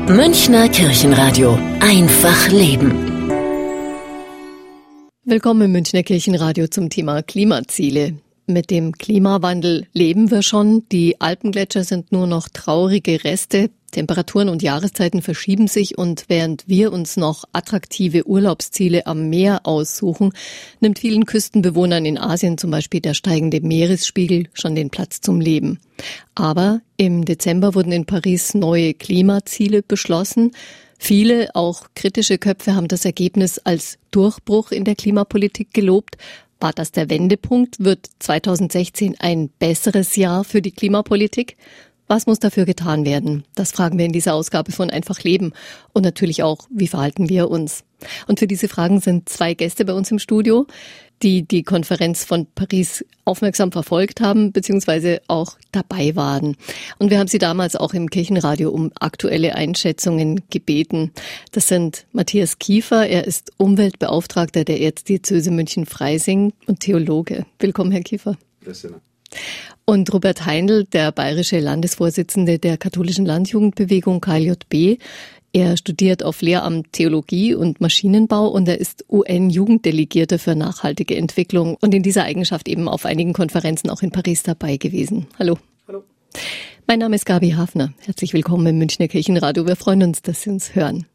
Münchner Kirchenradio. Einfach leben. Willkommen im Münchner Kirchenradio zum Thema Klimaziele. Mit dem Klimawandel leben wir schon. Die Alpengletscher sind nur noch traurige Reste. Temperaturen und Jahreszeiten verschieben sich und während wir uns noch attraktive Urlaubsziele am Meer aussuchen, nimmt vielen Küstenbewohnern in Asien zum Beispiel der steigende Meeresspiegel schon den Platz zum Leben. Aber im Dezember wurden in Paris neue Klimaziele beschlossen. Viele, auch kritische Köpfe, haben das Ergebnis als Durchbruch in der Klimapolitik gelobt. War das der Wendepunkt? Wird 2016 ein besseres Jahr für die Klimapolitik? Was muss dafür getan werden? Das fragen wir in dieser Ausgabe von Einfach Leben. Und natürlich auch, wie verhalten wir uns? Und für diese Fragen sind zwei Gäste bei uns im Studio, die die Konferenz von Paris aufmerksam verfolgt haben, beziehungsweise auch dabei waren. Und wir haben sie damals auch im Kirchenradio um aktuelle Einschätzungen gebeten. Das sind Matthias Kiefer, er ist Umweltbeauftragter der Erzdiözese München-Freising und Theologe. Willkommen, Herr Kiefer. Und Robert Heindl, der bayerische Landesvorsitzende der katholischen Landjugendbewegung KLJB. Er studiert auf Lehramt Theologie und Maschinenbau und er ist UN-Jugenddelegierter für nachhaltige Entwicklung und in dieser Eigenschaft eben auf einigen Konferenzen auch in Paris dabei gewesen. Hallo. Hallo. Mein Name ist Gabi Hafner. Herzlich willkommen im Münchner Kirchenradio. Wir freuen uns, dass Sie uns hören.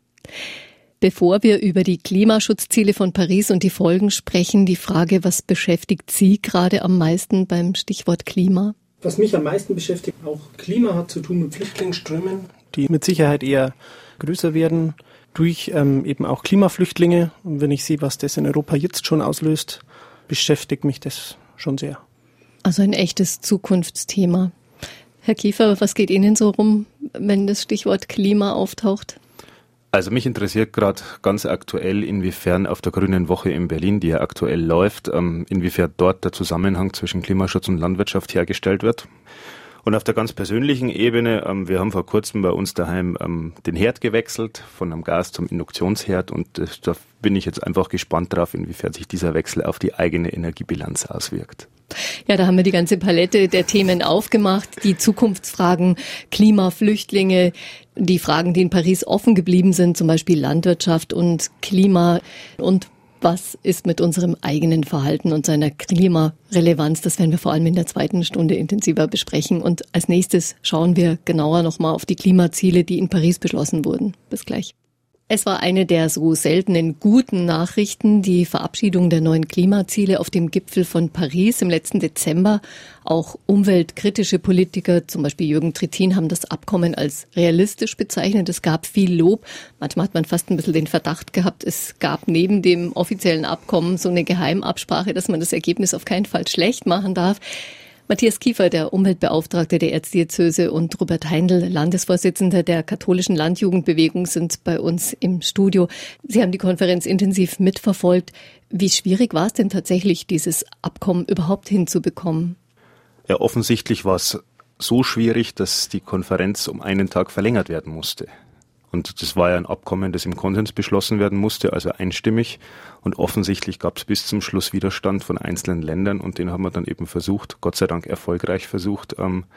Bevor wir über die Klimaschutzziele von Paris und die Folgen sprechen, die Frage, was beschäftigt Sie gerade am meisten beim Stichwort Klima? Was mich am meisten beschäftigt, auch Klima hat zu tun mit Flüchtlingsströmen, die mit Sicherheit eher größer werden durch eben auch Klimaflüchtlinge. Und wenn ich sehe, was das in Europa jetzt schon auslöst, beschäftigt mich das schon sehr. Also ein echtes Zukunftsthema. Herr Kiefer, was geht Ihnen so rum, wenn das Stichwort Klima auftaucht? Also mich interessiert gerade ganz aktuell, inwiefern auf der Grünen Woche in Berlin, die ja aktuell läuft, inwiefern dort der Zusammenhang zwischen Klimaschutz und Landwirtschaft hergestellt wird. Und auf der ganz persönlichen Ebene, wir haben vor kurzem bei uns daheim den Herd gewechselt, von einem Gas zum Induktionsherd und da bin ich jetzt einfach gespannt drauf, inwiefern sich dieser Wechsel auf die eigene Energiebilanz auswirkt. Ja, da haben wir die ganze Palette der Themen aufgemacht, die Zukunftsfragen, Klimaflüchtlinge, die Fragen, die in Paris offen geblieben sind, zum Beispiel Landwirtschaft und Klima und was ist mit unserem eigenen Verhalten und seiner Klimarelevanz? Das werden wir vor allem in der zweiten Stunde intensiver besprechen. Und als nächstes schauen wir genauer nochmal auf die Klimaziele, die in Paris beschlossen wurden. Bis gleich. Es war eine der so seltenen guten Nachrichten, die Verabschiedung der neuen Klimaziele auf dem Gipfel von Paris im letzten Dezember. Auch umweltkritische Politiker, zum Beispiel Jürgen Trittin, haben das Abkommen als realistisch bezeichnet. Es gab viel Lob. Manchmal hat man fast ein bisschen den Verdacht gehabt, es gab neben dem offiziellen Abkommen so eine Geheimabsprache, dass man das Ergebnis auf keinen Fall schlecht machen darf. Matthias Kiefer, der Umweltbeauftragte der Erzdiözese, und Robert Heindl, Landesvorsitzender der katholischen Landjugendbewegung, sind bei uns im Studio. Sie haben die Konferenz intensiv mitverfolgt. Wie schwierig war es denn tatsächlich, dieses Abkommen überhaupt hinzubekommen? Ja, offensichtlich war es so schwierig, dass die Konferenz um einen Tag verlängert werden musste. Und das war ja ein Abkommen, das im Konsens beschlossen werden musste, also einstimmig. Und offensichtlich gab es bis zum Schluss Widerstand von einzelnen Ländern und den haben wir dann eben versucht, Gott sei Dank erfolgreich versucht,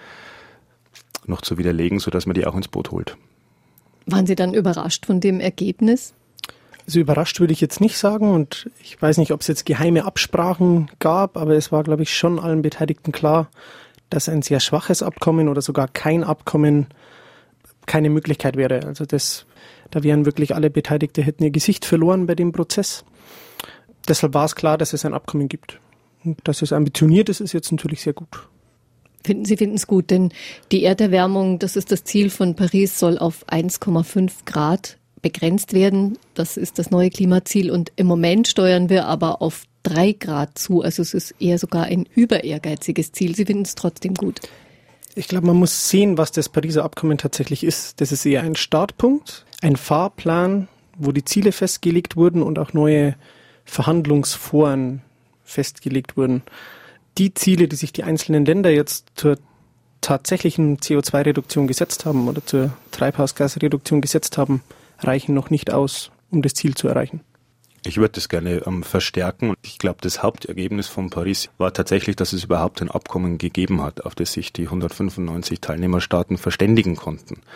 noch zu widerlegen, sodass man die auch ins Boot holt. Waren Sie dann überrascht von dem Ergebnis? Also überrascht würde ich jetzt nicht sagen und ich weiß nicht, ob es jetzt geheime Absprachen gab, aber es war, glaube ich, schon allen Beteiligten klar, dass ein sehr schwaches Abkommen oder sogar kein Abkommen keine Möglichkeit wäre. Also da wären wirklich alle Beteiligten, hätten ihr Gesicht verloren bei dem Prozess. Deshalb war es klar, dass es ein Abkommen gibt. Und dass es ambitioniert ist, ist jetzt natürlich sehr gut. Sie finden es gut, denn die Erderwärmung, das ist das Ziel von Paris, soll auf 1,5 Grad begrenzt werden. Das ist das neue Klimaziel und im Moment steuern wir aber auf 3 Grad zu. Also es ist eher sogar ein über ehrgeiziges Ziel. Sie finden es trotzdem gut. Ich glaube, man muss sehen, was das Pariser Abkommen tatsächlich ist. Das ist eher ein Startpunkt, ein Fahrplan, wo die Ziele festgelegt wurden und auch neue Verhandlungsforen festgelegt wurden. Die Ziele, die sich die einzelnen Länder jetzt zur tatsächlichen CO2-Reduktion gesetzt haben oder zur Treibhausgasreduktion gesetzt haben, reichen noch nicht aus, um das Ziel zu erreichen. Ich würde das gerne verstärken. Ich glaube, das Hauptergebnis von Paris war tatsächlich, dass es überhaupt ein Abkommen gegeben hat, auf das sich die 195 Teilnehmerstaaten verständigen konnten.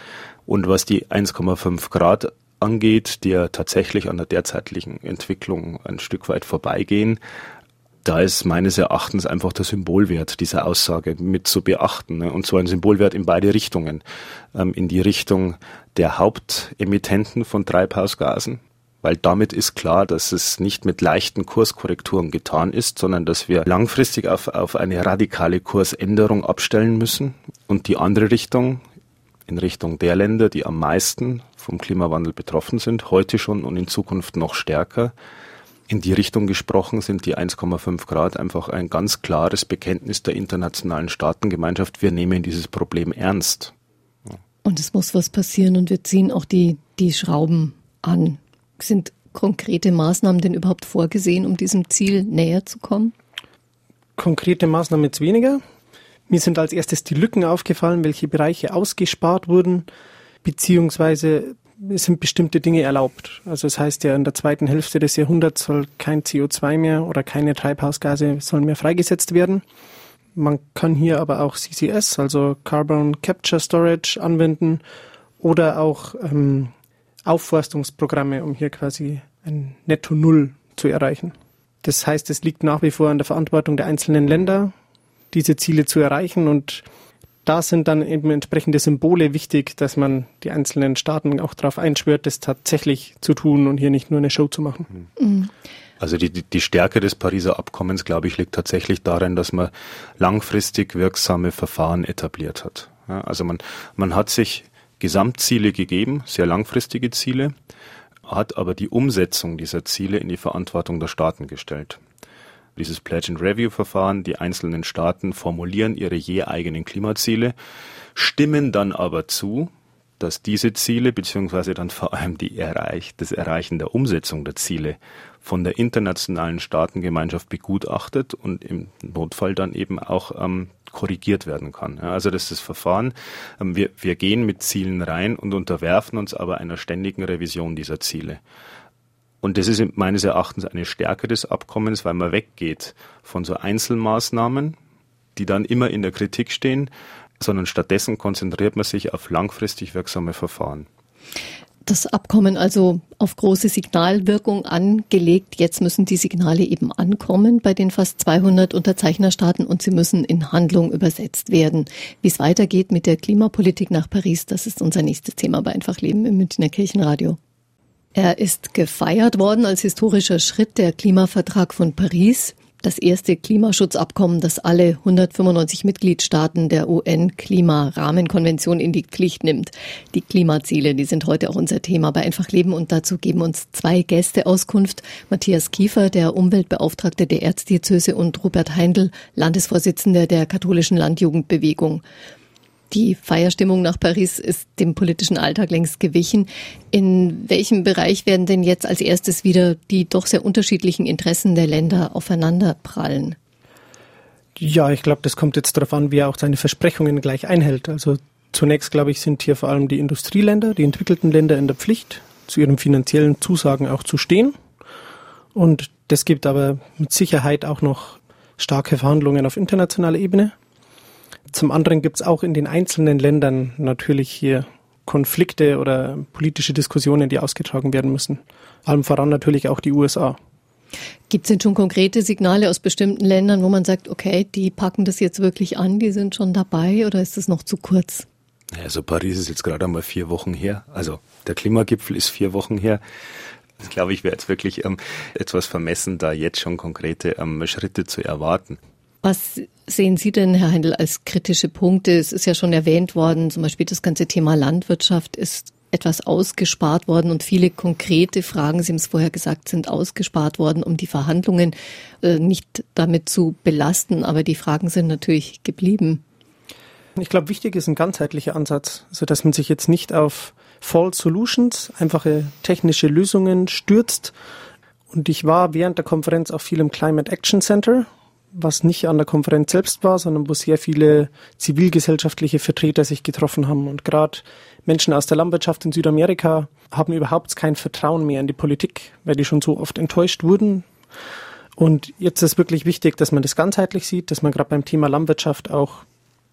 Und was die 1,5 Grad angeht, die ja tatsächlich an der derzeitigen Entwicklung ein Stück weit vorbeigehen, da ist meines Erachtens einfach der Symbolwert dieser Aussage mit zu beachten. Und zwar ein Symbolwert in beide Richtungen. In die Richtung der Hauptemittenten von Treibhausgasen, weil damit ist klar, dass es nicht mit leichten Kurskorrekturen getan ist, sondern dass wir langfristig auf eine radikale Kursänderung abstellen müssen. Und die andere Richtung, in Richtung der Länder, die am meisten vom Klimawandel betroffen sind, heute schon und in Zukunft noch stärker. In die Richtung gesprochen sind die 1,5 Grad einfach ein ganz klares Bekenntnis der internationalen Staatengemeinschaft. Wir nehmen dieses Problem ernst. Und es muss was passieren und wir ziehen auch die Schrauben an. Sind konkrete Maßnahmen denn überhaupt vorgesehen, um diesem Ziel näher zu kommen? Konkrete Maßnahmen jetzt weniger. Mir sind als erstes die Lücken aufgefallen, welche Bereiche ausgespart wurden, beziehungsweise es sind bestimmte Dinge erlaubt. Also es heißt ja, in der zweiten Hälfte des Jahrhunderts soll kein CO2 mehr oder keine Treibhausgase sollen mehr freigesetzt werden. Man kann hier aber auch CCS, also Carbon Capture Storage, anwenden oder auch Aufforstungsprogramme, um hier quasi ein Netto Null zu erreichen. Das heißt, es liegt nach wie vor an der Verantwortung der einzelnen Länder, diese Ziele zu erreichen, und da sind dann eben entsprechende Symbole wichtig, dass man die einzelnen Staaten auch darauf einschwört, das tatsächlich zu tun und hier nicht nur eine Show zu machen. Mhm. Also die Stärke des Pariser Abkommens, glaube ich, liegt tatsächlich darin, dass man langfristig wirksame Verfahren etabliert hat. Ja, also man hat sich Gesamtziele gegeben, sehr langfristige Ziele, hat aber die Umsetzung dieser Ziele in die Verantwortung der Staaten gestellt. Dieses Pledge-and-Review-Verfahren, die einzelnen Staaten formulieren ihre je eigenen Klimaziele, stimmen dann aber zu, dass diese Ziele, beziehungsweise dann vor allem das Erreichen der Umsetzung der Ziele von der internationalen Staatengemeinschaft begutachtet und im Notfall dann eben auch korrigiert werden kann. Ja, also das ist das Verfahren. Wir gehen mit Zielen rein und unterwerfen uns aber einer ständigen Revision dieser Ziele. Und das ist meines Erachtens eine Stärke des Abkommens, weil man weggeht von so Einzelmaßnahmen, die dann immer in der Kritik stehen, sondern stattdessen konzentriert man sich auf langfristig wirksame Verfahren. Das Abkommen also auf große Signalwirkung angelegt. Jetzt müssen die Signale eben ankommen bei den fast 200 Unterzeichnerstaaten und sie müssen in Handlung übersetzt werden. Wie es weitergeht mit der Klimapolitik nach Paris, das ist unser nächstes Thema bei Einfach Leben im Münchner Kirchenradio. Er ist gefeiert worden als historischer Schritt, der Klimavertrag von Paris. Das erste Klimaschutzabkommen, das alle 195 Mitgliedstaaten der UN-Klimarahmenkonvention in die Pflicht nimmt. Die Klimaziele, die sind heute auch unser Thema bei Einfach Leben und dazu geben uns zwei Gäste Auskunft. Matthias Kiefer, der Umweltbeauftragte der Erzdiözese, und Robert Heindl, Landesvorsitzender der katholischen Landjugendbewegung. Die Feierstimmung nach Paris ist dem politischen Alltag längst gewichen. In welchem Bereich werden denn jetzt als erstes wieder die doch sehr unterschiedlichen Interessen der Länder aufeinanderprallen? Ja, ich glaube, das kommt jetzt darauf an, wie er auch seine Versprechungen gleich einhält. Also zunächst, glaube ich, sind hier vor allem die Industrieländer, die entwickelten Länder in der Pflicht, zu ihren finanziellen Zusagen auch zu stehen. Und das gibt aber mit Sicherheit auch noch starke Verhandlungen auf internationaler Ebene. Zum anderen gibt es auch in den einzelnen Ländern natürlich hier Konflikte oder politische Diskussionen, die ausgetragen werden müssen. Allem voran natürlich auch die USA. Gibt es denn schon konkrete Signale aus bestimmten Ländern, wo man sagt, okay, die packen das jetzt wirklich an, die sind schon dabei, oder ist das noch zu kurz? Also Paris ist jetzt gerade einmal 4 Wochen her. Also der Klimagipfel ist 4 Wochen her. Ich glaube, ich wäre jetzt wirklich etwas vermessen, da jetzt schon konkrete Schritte zu erwarten. Was sehen Sie denn, Herr Heindl, als kritische Punkte? Es ist ja schon erwähnt worden, zum Beispiel das ganze Thema Landwirtschaft ist etwas ausgespart worden und viele konkrete Fragen, Sie haben es vorher gesagt, sind ausgespart worden, um die Verhandlungen nicht damit zu belasten. Aber die Fragen sind natürlich geblieben. Ich glaube, wichtig ist ein ganzheitlicher Ansatz, sodass man sich jetzt nicht auf False Solutions, einfache technische Lösungen stürzt. Und ich war während der Konferenz auch viel im Climate Action Center, was nicht an der Konferenz selbst war, sondern wo sehr viele zivilgesellschaftliche Vertreter sich getroffen haben. Und gerade Menschen aus der Landwirtschaft in Südamerika haben überhaupt kein Vertrauen mehr in die Politik, weil die schon so oft enttäuscht wurden. Und jetzt ist wirklich wichtig, dass man das ganzheitlich sieht, dass man gerade beim Thema Landwirtschaft auch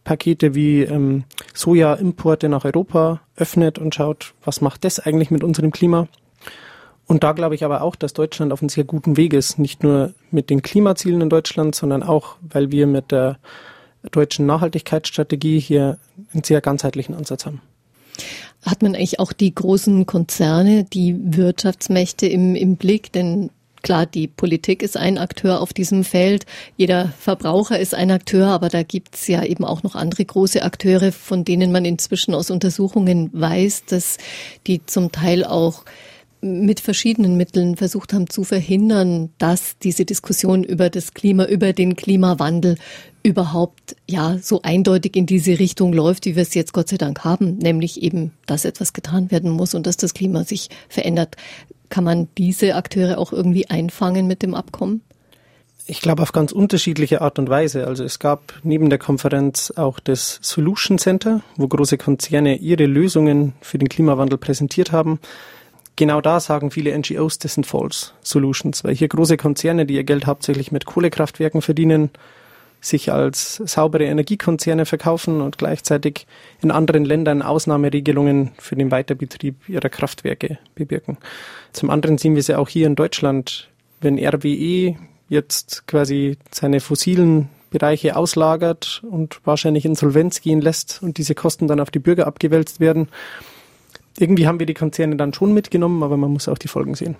Hilfspakete wie Sojaimporte nach Europa öffnet und schaut, was macht das eigentlich mit unserem Klima. Und da glaube ich aber auch, dass Deutschland auf einem sehr guten Weg ist. Nicht nur mit den Klimazielen in Deutschland, sondern auch, weil wir mit der deutschen Nachhaltigkeitsstrategie hier einen sehr ganzheitlichen Ansatz haben. Hat man eigentlich auch die großen Konzerne, die Wirtschaftsmächte im Blick? Denn klar, die Politik ist ein Akteur auf diesem Feld, jeder Verbraucher ist ein Akteur, aber da gibt's ja eben auch noch andere große Akteure, von denen man inzwischen aus Untersuchungen weiß, dass die zum Teil auch mit verschiedenen Mitteln versucht haben zu verhindern, dass diese Diskussion über das Klima, über den Klimawandel überhaupt so eindeutig in diese Richtung läuft, wie wir es jetzt Gott sei Dank haben, nämlich eben, dass etwas getan werden muss und dass das Klima sich verändert. Kann man diese Akteure auch irgendwie einfangen mit dem Abkommen? Ich glaube auf ganz unterschiedliche Art und Weise. Also es gab neben der Konferenz auch das Solution Center, wo große Konzerne ihre Lösungen für den Klimawandel präsentiert haben. Genau da sagen viele NGOs, das sind False Solutions, weil hier große Konzerne, die ihr Geld hauptsächlich mit Kohlekraftwerken verdienen, sich als saubere Energiekonzerne verkaufen und gleichzeitig in anderen Ländern Ausnahmeregelungen für den Weiterbetrieb ihrer Kraftwerke bewirken. Zum anderen sehen wir es ja auch hier in Deutschland, wenn RWE jetzt quasi seine fossilen Bereiche auslagert und wahrscheinlich Insolvenz gehen lässt und diese Kosten dann auf die Bürger abgewälzt werden. Irgendwie haben wir die Konzerne dann schon mitgenommen, aber man muss auch die Folgen sehen.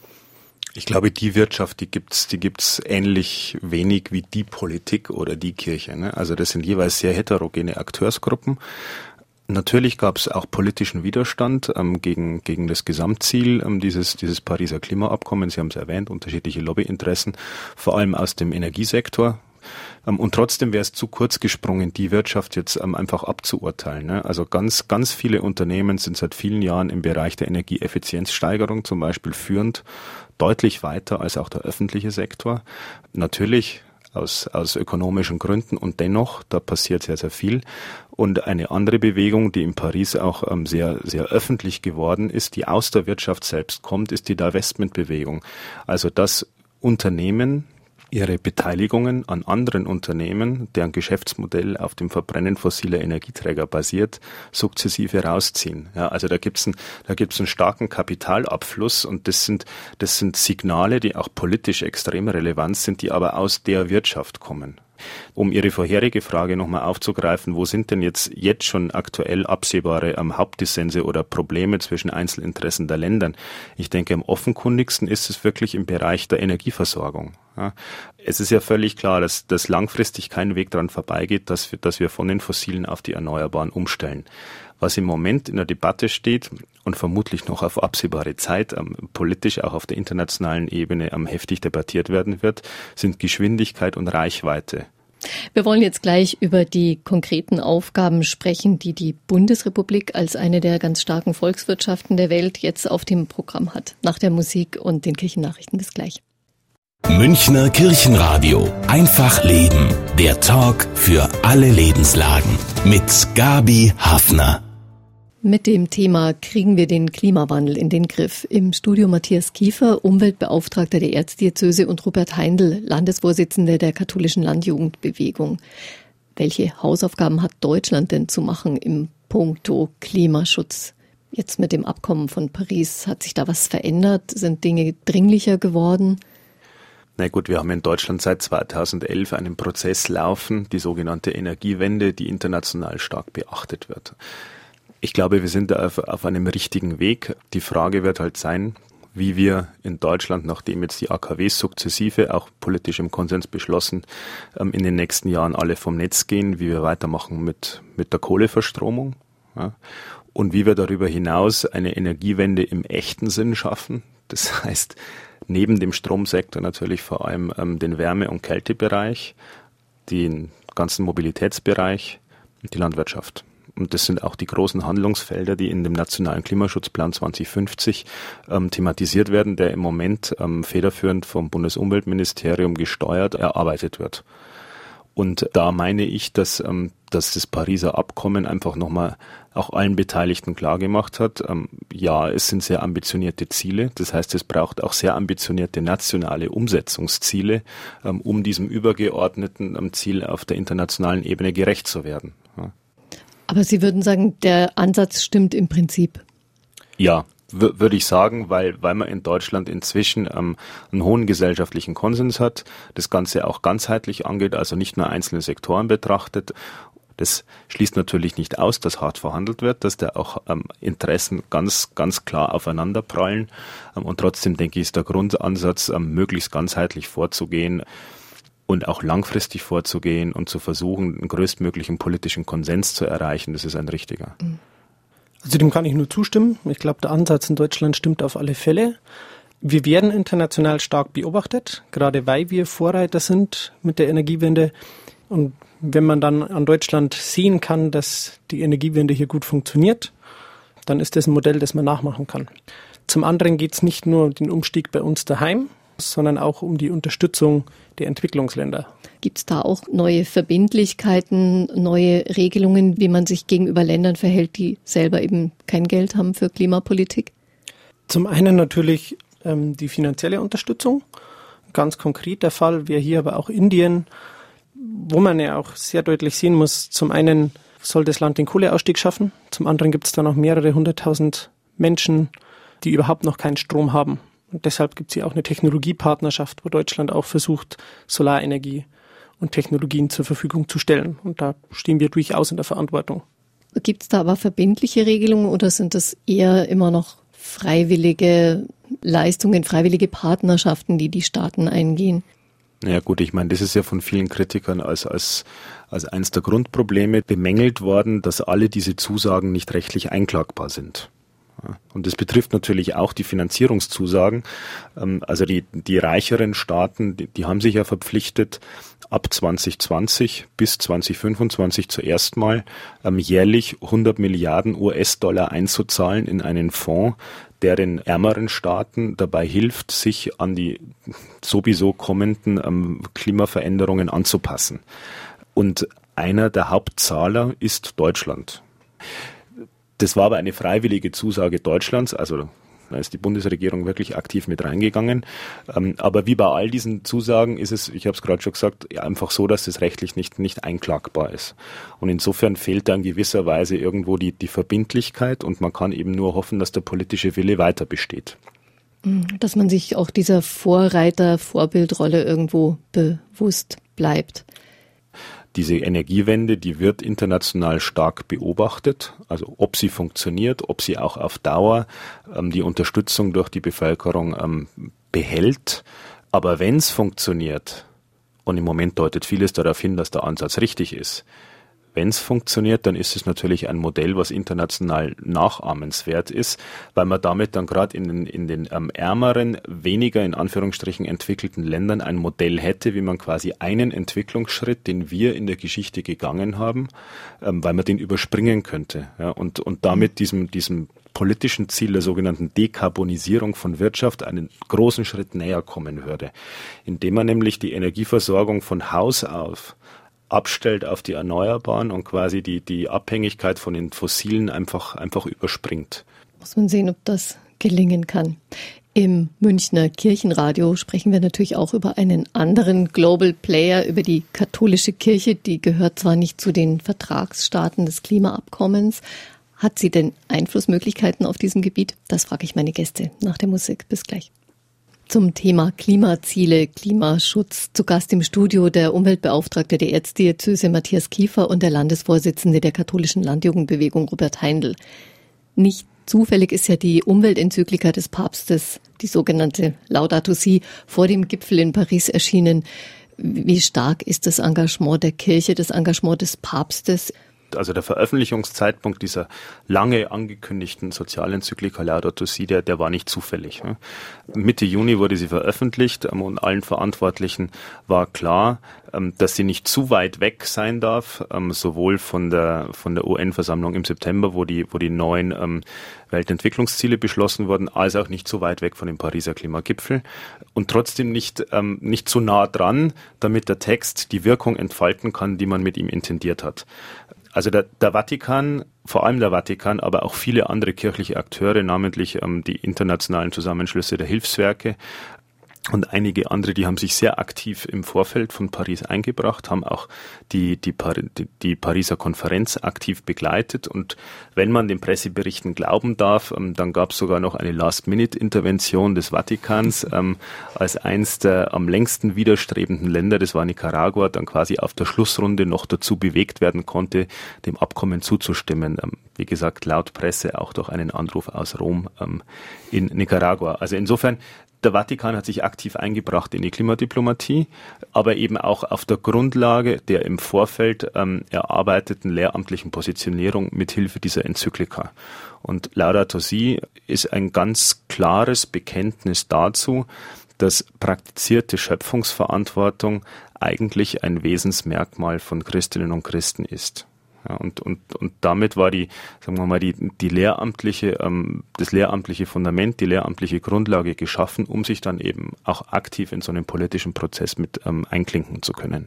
Ich glaube, die Wirtschaft, die gibt's ähnlich wenig wie die Politik oder die Kirche, ne? Also das sind jeweils sehr heterogene Akteursgruppen. Natürlich gab es auch politischen Widerstand gegen das Gesamtziel dieses Pariser Klimaabkommens. Sie haben es erwähnt, unterschiedliche Lobbyinteressen, vor allem aus dem Energiesektor. Und trotzdem wäre es zu kurz gesprungen, die Wirtschaft jetzt einfach abzuurteilen, ne? Also ganz, ganz viele Unternehmen sind seit vielen Jahren im Bereich der Energieeffizienzsteigerung zum Beispiel führend, deutlich weiter als auch der öffentliche Sektor. Natürlich aus ökonomischen Gründen und dennoch, da passiert sehr, sehr viel. Und eine andere Bewegung, die in Paris auch sehr, sehr öffentlich geworden ist, die aus der Wirtschaft selbst kommt, ist die Divestment-Bewegung. Also dass Unternehmen ihre Beteiligungen an anderen Unternehmen, deren Geschäftsmodell auf dem Verbrennen fossiler Energieträger basiert, sukzessive rausziehen. Ja, also da gibt's einen starken Kapitalabfluss und das sind Signale, die auch politisch extrem relevant sind, die aber aus der Wirtschaft kommen. Um Ihre vorherige Frage nochmal aufzugreifen, wo sind denn jetzt schon aktuell absehbare Hauptdissense oder Probleme zwischen Einzelinteressen der Länder? Ich denke, am offenkundigsten ist es wirklich im Bereich der Energieversorgung. Ja, es ist ja völlig klar, dass langfristig kein Weg daran vorbeigeht, dass wir von den Fossilen auf die Erneuerbaren umstellen. Was im Moment in der Debatte steht und vermutlich noch auf absehbare Zeit politisch auch auf der internationalen Ebene heftig debattiert werden wird, sind Geschwindigkeit und Reichweite. Wir wollen jetzt gleich über die konkreten Aufgaben sprechen, die die Bundesrepublik als eine der ganz starken Volkswirtschaften der Welt jetzt auf dem Programm hat. Nach der Musik und den Kirchennachrichten bis gleich. Münchner Kirchenradio. Einfach leben. Der Talk für alle Lebenslagen. Mit Gabi Hafner. Mit dem Thema kriegen wir den Klimawandel in den Griff. Im Studio Matthias Kiefer, Umweltbeauftragter der Erzdiözese, und Robert Heindl, Landesvorsitzender der katholischen Landjugendbewegung. Welche Hausaufgaben hat Deutschland denn zu machen im Punkto Klimaschutz? Jetzt mit dem Abkommen von Paris, hat sich da was verändert? Sind Dinge dringlicher geworden? Na gut, wir haben in Deutschland seit 2011 einen Prozess laufen, die sogenannte Energiewende, die international stark beachtet wird. Ich glaube, wir sind da auf einem richtigen Weg. Die Frage wird halt sein, wie wir in Deutschland, nachdem jetzt die AKWs sukzessive, auch politisch im Konsens beschlossen, in den nächsten Jahren alle vom Netz gehen, wie wir weitermachen mit der Kohleverstromung, ja, und wie wir darüber hinaus eine Energiewende im echten Sinn schaffen. Das heißt, neben dem Stromsektor natürlich vor allem den Wärme- und Kältebereich, den ganzen Mobilitätsbereich und die Landwirtschaft. Und das sind auch die großen Handlungsfelder, die in dem Nationalen Klimaschutzplan 2050 thematisiert werden, der im Moment federführend vom Bundesumweltministerium gesteuert erarbeitet wird. Und da meine ich, dass das Pariser Abkommen einfach nochmal auch allen Beteiligten klargemacht hat, ja, es sind sehr ambitionierte Ziele. Das heißt, es braucht auch sehr ambitionierte nationale Umsetzungsziele, um diesem übergeordneten Ziel auf der internationalen Ebene gerecht zu werden. Ja. Aber Sie würden sagen, der Ansatz stimmt im Prinzip? Ja, würde ich sagen, weil man in Deutschland inzwischen einen hohen gesellschaftlichen Konsens hat, das Ganze auch ganzheitlich angeht, also nicht nur einzelne Sektoren betrachtet. Das schließt natürlich nicht aus, dass hart verhandelt wird, dass da auch Interessen ganz klar aufeinanderprallen. Und trotzdem denke ich, ist der Grundansatz, möglichst ganzheitlich vorzugehen und auch langfristig vorzugehen und zu versuchen, einen größtmöglichen politischen Konsens zu erreichen. Das ist ein richtiger. Also dem kann ich nur zustimmen. Ich glaube, der Ansatz in Deutschland stimmt auf alle Fälle. Wir werden international stark beobachtet, gerade weil wir Vorreiter sind mit der Energiewende. Und wenn man dann an Deutschland sehen kann, dass die Energiewende hier gut funktioniert, dann ist das ein Modell, das man nachmachen kann. Zum anderen geht es nicht nur um den Umstieg bei uns daheim, sondern auch um die Unterstützung der Entwicklungsländer. Gibt es da auch neue Verbindlichkeiten, neue Regelungen, wie man sich gegenüber Ländern verhält, die selber eben kein Geld haben für Klimapolitik? Zum einen natürlich die finanzielle Unterstützung. Ganz konkret der Fall wäre hier aber auch Indien, wo man ja auch sehr deutlich sehen muss, zum einen soll das Land den Kohleausstieg schaffen, zum anderen gibt es da noch mehrere 100.000 Menschen, die überhaupt noch keinen Strom haben. Und deshalb gibt es hier auch eine Technologiepartnerschaft, wo Deutschland auch versucht, Solarenergie und Technologien zur Verfügung zu stellen. Und da stehen wir durchaus in der Verantwortung. Gibt es da aber verbindliche Regelungen oder sind das eher immer noch freiwillige Leistungen, freiwillige Partnerschaften, die Staaten eingehen? Ja gut, ich meine, das ist ja von vielen Kritikern als eines der Grundprobleme bemängelt worden, dass alle diese Zusagen nicht rechtlich einklagbar sind. Und das betrifft natürlich auch die Finanzierungszusagen. Also die reicheren Staaten, die haben sich ja verpflichtet, ab 2020 bis 2025 zuerst mal jährlich 100 Milliarden US-Dollar einzuzahlen in einen Fonds, der den ärmeren Staaten dabei hilft, sich an die sowieso kommenden Klimaveränderungen anzupassen. Und einer der Hauptzahler ist Deutschland. Das war aber eine freiwillige Zusage Deutschlands, also da ist die Bundesregierung wirklich aktiv mit reingegangen. Aber wie bei all diesen Zusagen ist es, ich habe es gerade schon gesagt, einfach so, dass es rechtlich nicht einklagbar ist. Und insofern fehlt da in gewisser Weise irgendwo die Verbindlichkeit und man kann eben nur hoffen, dass der politische Wille weiter besteht. Dass man sich auch dieser Vorreiter-Vorbildrolle irgendwo bewusst bleibt. Diese Energiewende, die wird international stark beobachtet, also ob sie funktioniert, ob sie auch auf Dauer die Unterstützung durch die Bevölkerung behält. Aber wenn es funktioniert, und im Moment deutet vieles darauf hin, dass der Ansatz richtig ist, wenn es funktioniert, dann ist es natürlich ein Modell, was international nachahmenswert ist, weil man damit dann gerade in den ärmeren, weniger in Anführungsstrichen entwickelten Ländern ein Modell hätte, wie man quasi einen Entwicklungsschritt, den wir in der Geschichte gegangen haben, weil man den überspringen könnte. Ja, und damit diesem politischen Ziel der sogenannten Dekarbonisierung von Wirtschaft einen großen Schritt näher kommen würde, indem man nämlich die Energieversorgung von Haus auf abstellt auf die Erneuerbaren und quasi die Abhängigkeit von den Fossilen einfach überspringt. Muss man sehen, ob das gelingen kann. Im Münchner Kirchenradio sprechen wir natürlich auch über einen anderen Global Player, über die katholische Kirche. Die gehört zwar nicht zu den Vertragsstaaten des Klimaabkommens. Hat sie denn Einflussmöglichkeiten auf diesem Gebiet? Das frage ich meine Gäste nach der Musik. Bis gleich. Zum Thema Klimaziele, Klimaschutz. Zu Gast im Studio der Umweltbeauftragte der Erzdiözese Matthias Kiefer und der Landesvorsitzende der katholischen Landjugendbewegung Robert Heindl. Nicht zufällig ist ja die Umweltenzyklika des Papstes, die sogenannte Laudato Si, vor dem Gipfel in Paris erschienen. Wie stark ist das Engagement der Kirche, das Engagement des Papstes Also der Veröffentlichungszeitpunkt dieser lange angekündigten Sozialenzyklika Laudato Si, der war nicht zufällig. Mitte Juni wurde sie veröffentlicht und allen Verantwortlichen war klar, dass sie nicht zu weit weg sein darf, sowohl von der UN-Versammlung im September, wo die neuen Weltentwicklungsziele beschlossen wurden, als auch nicht so weit weg von dem Pariser Klimagipfel und trotzdem nicht so nah dran, damit der Text die Wirkung entfalten kann, die man mit ihm intendiert hat. Also der Vatikan, vor allem der Vatikan, aber auch viele andere kirchliche Akteure, namentlich die internationalen Zusammenschlüsse der Hilfswerke, und einige andere, die haben sich sehr aktiv im Vorfeld von Paris eingebracht, haben auch die Pariser Konferenz aktiv begleitet. Und wenn man den Presseberichten glauben darf, dann gab es sogar noch eine Last-Minute-Intervention des Vatikans, als eins der am längsten widerstrebenden Länder, das war Nicaragua, dann quasi auf der Schlussrunde noch dazu bewegt werden konnte, dem Abkommen zuzustimmen. Wie gesagt, laut Presse auch durch einen Anruf aus Rom in Nicaragua. Also insofern, der Vatikan hat sich aktiv eingebracht in die Klimadiplomatie, aber eben auch auf der Grundlage der im Vorfeld erarbeiteten lehramtlichen Positionierung mithilfe dieser Enzyklika. Und Laudato Si ist ein ganz klares Bekenntnis dazu, dass praktizierte Schöpfungsverantwortung eigentlich ein Wesensmerkmal von Christinnen und Christen ist. Ja, und damit war das lehramtliche Fundament, die lehramtliche Grundlage geschaffen, um sich dann eben auch aktiv in so einen politischen Prozess mit einklinken zu können.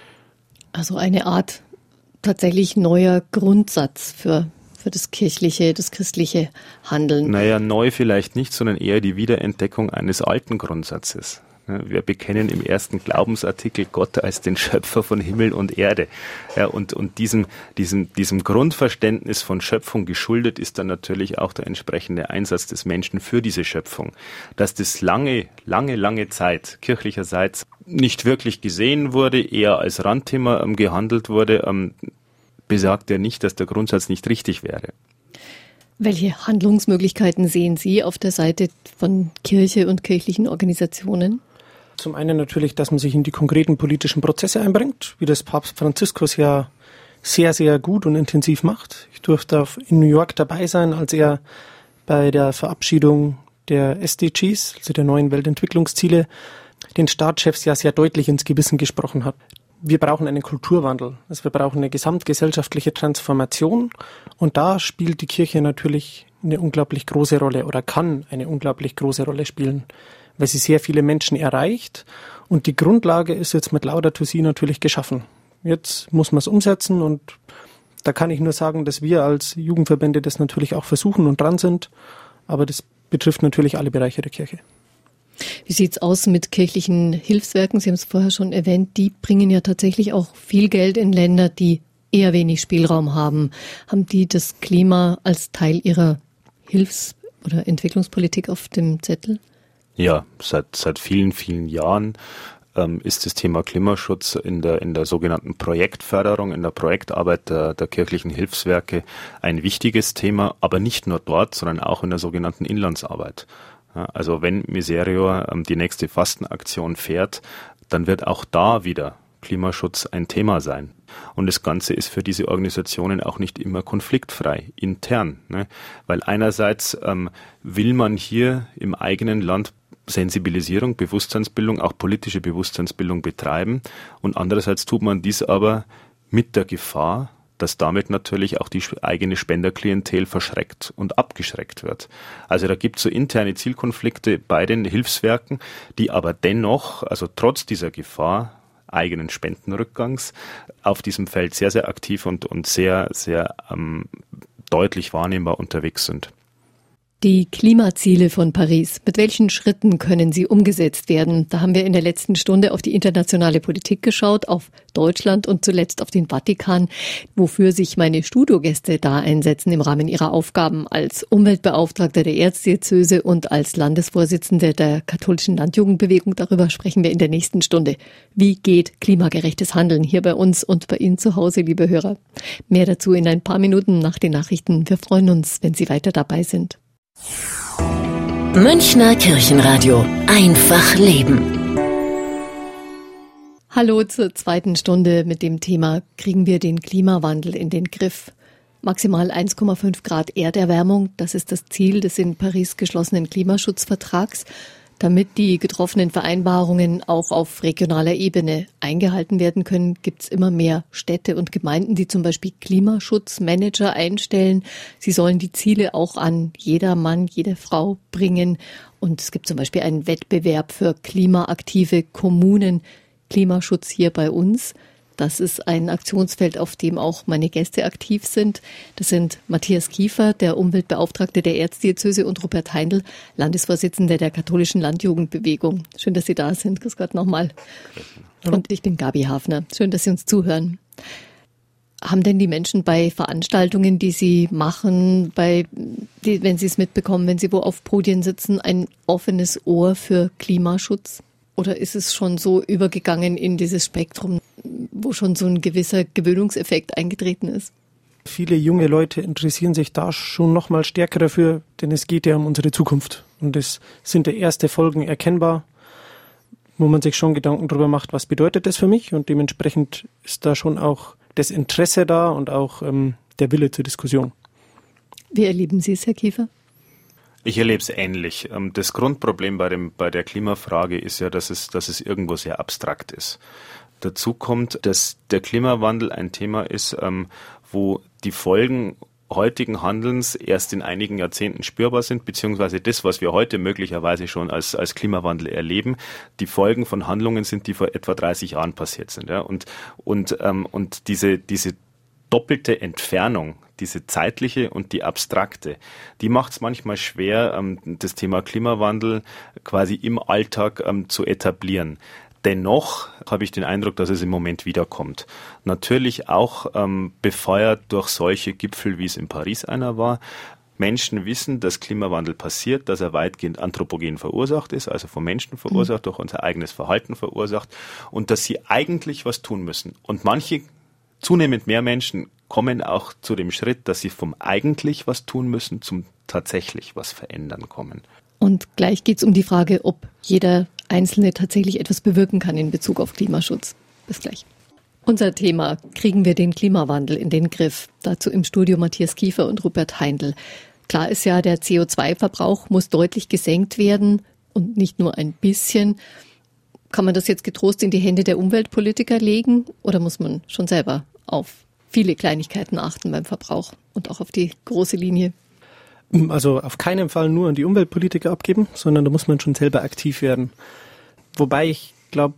Also eine Art tatsächlich neuer Grundsatz für das kirchliche, das christliche Handeln. Naja, neu vielleicht nicht, sondern eher die Wiederentdeckung eines alten Grundsatzes. Wir bekennen im ersten Glaubensartikel Gott als den Schöpfer von Himmel und Erde. Ja, und diesem Grundverständnis von Schöpfung geschuldet ist dann natürlich auch der entsprechende Einsatz des Menschen für diese Schöpfung. Dass das lange Zeit kirchlicherseits nicht wirklich gesehen wurde, eher als Randthema gehandelt wurde, besagt ja nicht, dass der Grundsatz nicht richtig wäre. Welche Handlungsmöglichkeiten sehen Sie auf der Seite von Kirche und kirchlichen Organisationen? Zum einen natürlich, dass man sich in die konkreten politischen Prozesse einbringt, wie das Papst Franziskus ja sehr, sehr gut und intensiv macht. Ich durfte in New York dabei sein, als er bei der Verabschiedung der SDGs, also der neuen Weltentwicklungsziele, den Staatschefs ja sehr deutlich ins Gewissen gesprochen hat. Wir brauchen einen Kulturwandel, also wir brauchen eine gesamtgesellschaftliche Transformation und da spielt die Kirche natürlich eine unglaublich große Rolle oder kann eine unglaublich große Rolle spielen, weil sie sehr viele Menschen erreicht und die Grundlage ist jetzt mit Laudato Si natürlich geschaffen. Jetzt muss man es umsetzen und da kann ich nur sagen, dass wir als Jugendverbände das natürlich auch versuchen und dran sind, aber das betrifft natürlich alle Bereiche der Kirche. Wie sieht's aus mit kirchlichen Hilfswerken? Sie haben es vorher schon erwähnt, die bringen ja tatsächlich auch viel Geld in Länder, die eher wenig Spielraum haben. Haben die das Klima als Teil ihrer Hilfs- oder Entwicklungspolitik auf dem Zettel? Ja, seit vielen, vielen Jahren ist das Thema Klimaschutz in der sogenannten Projektförderung, in der Projektarbeit der kirchlichen Hilfswerke ein wichtiges Thema, aber nicht nur dort, sondern auch in der sogenannten Inlandsarbeit. Also wenn Miserior die nächste Fastenaktion fährt, dann wird auch da wieder Klimaschutz ein Thema sein. Und das Ganze ist für diese Organisationen auch nicht immer konfliktfrei, intern. Ne? Weil einerseits will man hier im eigenen Land Sensibilisierung, Bewusstseinsbildung, auch politische Bewusstseinsbildung betreiben und andererseits tut man dies aber mit der Gefahr, dass damit natürlich auch die eigene Spenderklientel verschreckt und abgeschreckt wird. Also da gibt es so interne Zielkonflikte bei den Hilfswerken, die aber dennoch, also trotz dieser Gefahr eigenen Spendenrückgangs, auf diesem Feld sehr, sehr aktiv und sehr, sehr deutlich wahrnehmbar unterwegs sind. Die Klimaziele von Paris, mit welchen Schritten können sie umgesetzt werden? Da haben wir in der letzten Stunde auf die internationale Politik geschaut, auf Deutschland und zuletzt auf den Vatikan, wofür sich meine Studiogäste da einsetzen im Rahmen ihrer Aufgaben als Umweltbeauftragter der Erzdiözese und als Landesvorsitzende der katholischen Landjugendbewegung. Darüber sprechen wir in der nächsten Stunde. Wie geht klimagerechtes Handeln hier bei uns und bei Ihnen zu Hause, liebe Hörer? Mehr dazu in ein paar Minuten nach den Nachrichten. Wir freuen uns, wenn Sie weiter dabei sind. Münchner Kirchenradio. Einfach leben. Hallo zur zweiten Stunde mit dem Thema: Kriegen wir den Klimawandel in den Griff? Maximal 1,5 Grad Erderwärmung, das ist das Ziel des in Paris geschlossenen Klimaschutzvertrags. Damit die getroffenen Vereinbarungen auch auf regionaler Ebene eingehalten werden können, gibt es immer mehr Städte und Gemeinden, die zum Beispiel Klimaschutzmanager einstellen. Sie sollen die Ziele auch an jeder Mann, jede Frau bringen. Und es gibt zum Beispiel einen Wettbewerb für klimaaktive Kommunen. Klimaschutz hier bei uns. Das ist ein Aktionsfeld, auf dem auch meine Gäste aktiv sind. Das sind Matthias Kiefer, der Umweltbeauftragte der Erzdiözese, und Rupert Heindl, Landesvorsitzender der katholischen Landjugendbewegung. Schön, dass Sie da sind. Grüß Gott nochmal. Und ich bin Gabi Hafner. Schön, dass Sie uns zuhören. Haben denn die Menschen bei Veranstaltungen, die sie machen, wenn sie es mitbekommen, wenn sie wo auf Podien sitzen, ein offenes Ohr für Klimaschutz? Oder ist es schon so übergegangen in dieses Spektrum, wo schon so ein gewisser Gewöhnungseffekt eingetreten ist? Viele junge Leute interessieren sich da schon noch mal stärker dafür, denn es geht ja um unsere Zukunft. Und es sind die ersten Folgen erkennbar, wo man sich schon Gedanken darüber macht, was bedeutet das für mich? Und dementsprechend ist da schon auch das Interesse da und auch der Wille zur Diskussion. Wie erleben Sie es, Herr Kiefer? Ich erlebe es ähnlich. Das Grundproblem bei der Klimafrage ist ja, dass es irgendwo sehr abstrakt ist. Dazu kommt, dass der Klimawandel ein Thema ist, wo die Folgen heutigen Handelns erst in einigen Jahrzehnten spürbar sind, beziehungsweise das, was wir heute möglicherweise schon als Klimawandel erleben, die Folgen von Handlungen sind, die vor etwa 30 Jahren passiert sind. Ja? Und diese doppelte Entfernung, diese zeitliche und die abstrakte, die macht es manchmal schwer, das Thema Klimawandel quasi im Alltag zu etablieren. Dennoch habe ich den Eindruck, dass es im Moment wiederkommt. Natürlich auch befeuert durch solche Gipfel, wie es in Paris einer war. Menschen wissen, dass Klimawandel passiert, dass er weitgehend anthropogen verursacht ist, also vom Menschen verursacht, durch unser eigenes Verhalten verursacht, und dass sie eigentlich was tun müssen. Und zunehmend mehr Menschen kommen auch zu dem Schritt, dass sie vom eigentlich was tun müssen zum tatsächlich was verändern kommen. Und gleich geht es um die Frage, ob jeder Einzelne tatsächlich etwas bewirken kann in Bezug auf Klimaschutz. Bis gleich. Unser Thema: Kriegen wir den Klimawandel in den Griff? Dazu im Studio Matthias Kiefer und Rupert Heindl. Klar ist ja, der CO2-Verbrauch muss deutlich gesenkt werden und nicht nur ein bisschen. Kann man das jetzt getrost in die Hände der Umweltpolitiker legen oder muss man schon selber auf viele Kleinigkeiten achten beim Verbrauch und auch auf die große Linie? Also auf keinen Fall nur an die Umweltpolitiker abgeben, sondern da muss man schon selber aktiv werden. Wobei ich glaube,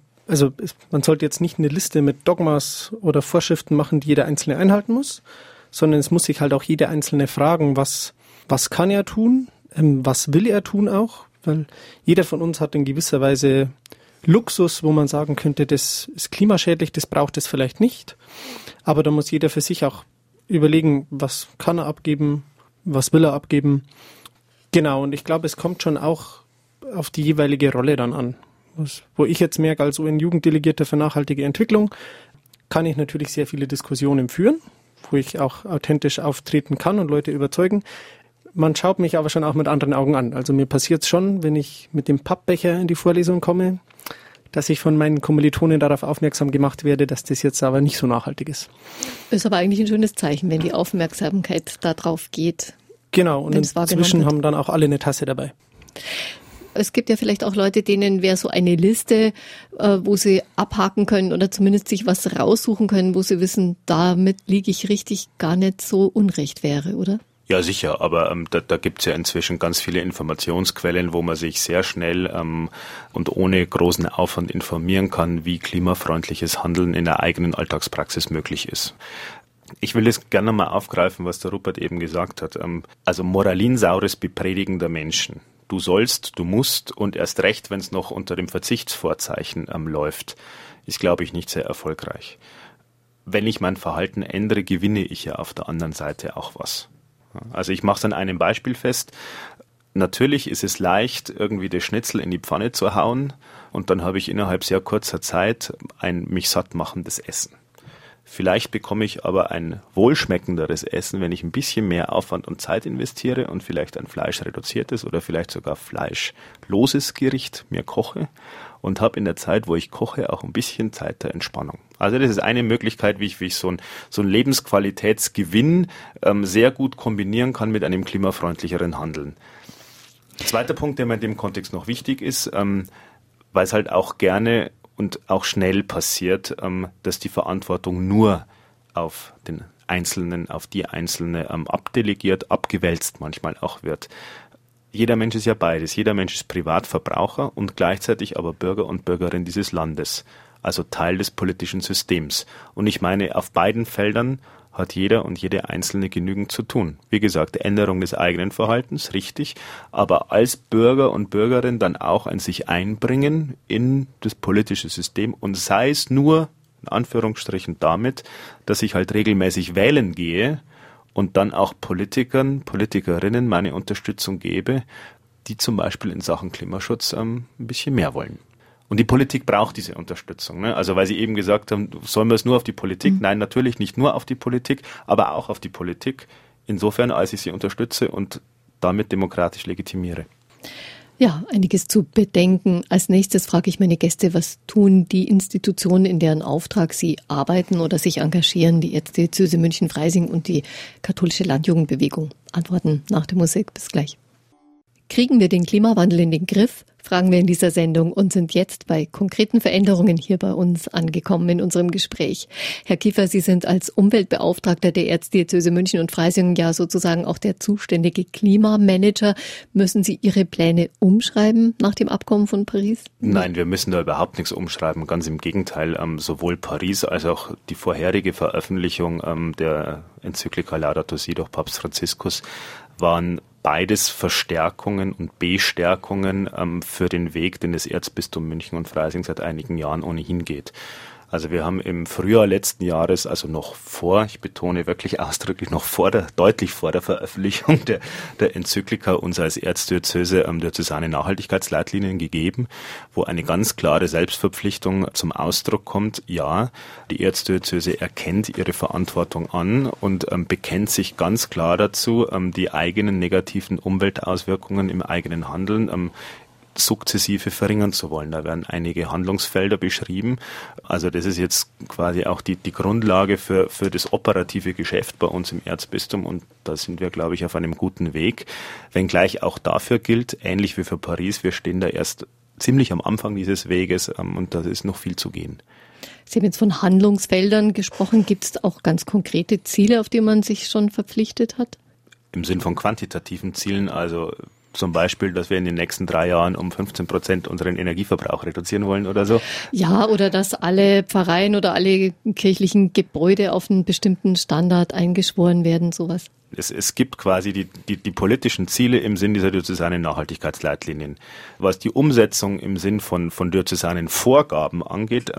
man sollte jetzt nicht eine Liste mit Dogmas oder Vorschriften machen, die jeder Einzelne einhalten muss, sondern es muss sich halt auch jeder Einzelne fragen, was kann er tun, was will er tun auch, weil jeder von uns hat in gewisser Weise Luxus, wo man sagen könnte, das ist klimaschädlich, das braucht es vielleicht nicht. Aber da muss jeder für sich auch überlegen, was kann er abgeben, was will er abgeben. Genau, und ich glaube, es kommt schon auch auf die jeweilige Rolle dann an. Wo ich jetzt merke, als UN-Jugenddelegierter für nachhaltige Entwicklung, kann ich natürlich sehr viele Diskussionen führen, wo ich auch authentisch auftreten kann und Leute überzeugen. Man schaut mich aber schon auch mit anderen Augen an. Also mir passiert es schon, wenn ich mit dem Pappbecher in die Vorlesung komme, dass ich von meinen Kommilitonen darauf aufmerksam gemacht werde, dass das jetzt aber nicht so nachhaltig ist. Ist aber eigentlich ein schönes Zeichen, wenn die Aufmerksamkeit da drauf geht. Genau, und inzwischen haben dann auch alle eine Tasse dabei. Es gibt ja vielleicht auch Leute, denen wäre so eine Liste, wo sie abhaken können oder zumindest sich was raussuchen können, wo sie wissen, damit liege ich richtig, gar nicht so unrecht wäre, oder? Ja, sicher, aber da gibt's ja inzwischen ganz viele Informationsquellen, wo man sich sehr schnell und ohne großen Aufwand informieren kann, wie klimafreundliches Handeln in der eigenen Alltagspraxis möglich ist. Ich will das gerne mal aufgreifen, was der Rupert eben gesagt hat. Also moralinsaures Bepredigen der Menschen. Du sollst, du musst und erst recht, wenn es noch unter dem Verzichtsvorzeichen läuft, ist, glaube ich, nicht sehr erfolgreich. Wenn ich mein Verhalten ändere, gewinne ich ja auf der anderen Seite auch was. Also ich mache es an einem Beispiel fest. Natürlich ist es leicht, irgendwie das Schnitzel in die Pfanne zu hauen und dann habe ich innerhalb sehr kurzer Zeit ein mich satt machendes Essen. Vielleicht bekomme ich aber ein wohlschmeckenderes Essen, wenn ich ein bisschen mehr Aufwand und Zeit investiere und vielleicht ein fleischreduziertes oder vielleicht sogar fleischloses Gericht mir koche und habe in der Zeit, wo ich koche, auch ein bisschen Zeit der Entspannung. Also das ist eine Möglichkeit, wie ich so einen Lebensqualitätsgewinn sehr gut kombinieren kann mit einem klimafreundlicheren Handeln. Zweiter Punkt, der mir in dem Kontext noch wichtig ist, weil es halt auch gerne und auch schnell passiert, dass die Verantwortung nur auf den Einzelnen, auf die Einzelne abdelegiert, abgewälzt manchmal auch wird. Jeder Mensch ist ja beides. Jeder Mensch ist Privatverbraucher und gleichzeitig aber Bürger und Bürgerin dieses Landes, also Teil des politischen Systems. Und ich meine, auf beiden Feldern hat jeder und jede Einzelne genügend zu tun. Wie gesagt, Änderung des eigenen Verhaltens, richtig, aber als Bürger und Bürgerin dann auch ein sich einbringen in das politische System und sei es nur, in Anführungsstrichen, damit, dass ich halt regelmäßig wählen gehe und dann auch Politikern, Politikerinnen meine Unterstützung gebe, die zum Beispiel in Sachen Klimaschutz ein bisschen mehr wollen. Und die Politik braucht diese Unterstützung. Ne? Also weil Sie eben gesagt haben, sollen wir es nur auf die Politik? Nein, natürlich nicht nur auf die Politik, aber auch auf die Politik, insofern als ich sie unterstütze und damit demokratisch legitimiere. Ja, einiges zu bedenken. Als nächstes frage ich meine Gäste, was tun die Institutionen, in deren Auftrag sie arbeiten oder sich engagieren, die Erzdiözese München-Freising und die katholische Landjugendbewegung? Antworten nach der Musik. Bis gleich. Kriegen wir den Klimawandel in den Griff? Fragen wir in dieser Sendung und sind jetzt bei konkreten Veränderungen hier bei uns angekommen in unserem Gespräch. Herr Kiefer, Sie sind als Umweltbeauftragter der Erzdiözese München und Freising ja sozusagen auch der zuständige Klimamanager. Müssen Sie Ihre Pläne umschreiben nach dem Abkommen von Paris? Nein, wir müssen da überhaupt nichts umschreiben. Ganz im Gegenteil, sowohl Paris als auch die vorherige Veröffentlichung der Enzyklika Laudato Si durch Papst Franziskus waren beides Verstärkungen und Bestärkungen für den Weg, den das Erzbistum München und Freising seit einigen Jahren ohnehin geht. Also wir haben im Frühjahr letzten Jahres, also noch vor, ich betone wirklich ausdrücklich, deutlich vor der Veröffentlichung der Enzyklika uns als Erzdiözese diözesane Nachhaltigkeitsleitlinien gegeben, wo eine ganz klare Selbstverpflichtung zum Ausdruck kommt. Ja, die Erzdiözese erkennt ihre Verantwortung an und bekennt sich ganz klar dazu, die eigenen negativen Umweltauswirkungen im eigenen Handeln sukzessive verringern zu wollen. Da werden einige Handlungsfelder beschrieben. Also das ist jetzt quasi auch die Grundlage für das operative Geschäft bei uns im Erzbistum und da sind wir, glaube ich, auf einem guten Weg. Wenngleich auch dafür gilt, ähnlich wie für Paris, wir stehen da erst ziemlich am Anfang dieses Weges und da ist noch viel zu gehen. Sie haben jetzt von Handlungsfeldern gesprochen. Gibt es auch ganz konkrete Ziele, auf die man sich schon verpflichtet hat? Im Sinn von quantitativen Zielen, also zum Beispiel, dass wir in den nächsten 3 Jahren um 15% unseren Energieverbrauch reduzieren wollen oder so? Ja, oder dass alle Pfarreien oder alle kirchlichen Gebäude auf einen bestimmten Standard eingeschworen werden, sowas. Es gibt quasi die politischen Ziele im Sinn dieser diözesanen Nachhaltigkeitsleitlinien. Was die Umsetzung im Sinn von diözesanen Vorgaben angeht,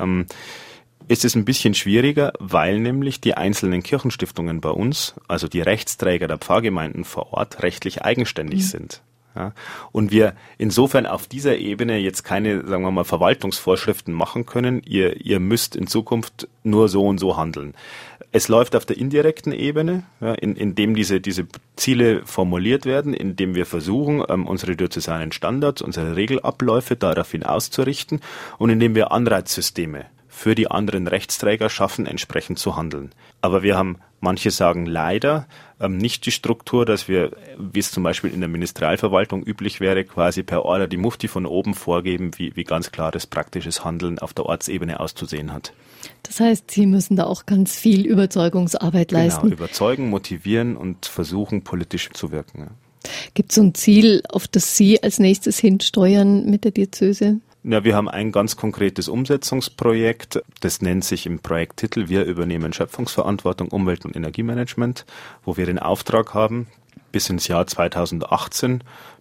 ist es ein bisschen schwieriger, weil nämlich die einzelnen Kirchenstiftungen bei uns, also die Rechtsträger der Pfarrgemeinden vor Ort, rechtlich eigenständig sind. Ja, und wir insofern auf dieser Ebene jetzt keine, sagen wir mal, Verwaltungsvorschriften machen können. Ihr müsst in Zukunft nur so und so handeln. Es läuft auf der indirekten Ebene, ja, indem diese Ziele formuliert werden, indem wir versuchen, unsere diözesanen Standards, unsere Regelabläufe daraufhin auszurichten und indem wir Anreizsysteme für die anderen Rechtsträger schaffen, entsprechend zu handeln. Aber wir haben, manche sagen leider, nicht die Struktur, dass wir, wie es zum Beispiel in der Ministerialverwaltung üblich wäre, quasi per Order die Mufti von oben vorgeben, wie ganz klares praktisches Handeln auf der Ortsebene auszusehen hat. Das heißt, Sie müssen da auch ganz viel Überzeugungsarbeit leisten. Genau, überzeugen, motivieren und versuchen, politisch zu wirken. Ja. Gibt es so ein Ziel, auf das Sie als nächstes hinsteuern mit der Diözese? Ja, wir haben ein ganz konkretes Umsetzungsprojekt, das nennt sich im Projekttitel Wir übernehmen Schöpfungsverantwortung, Umwelt- und Energiemanagement, wo wir den Auftrag haben, bis ins Jahr 2018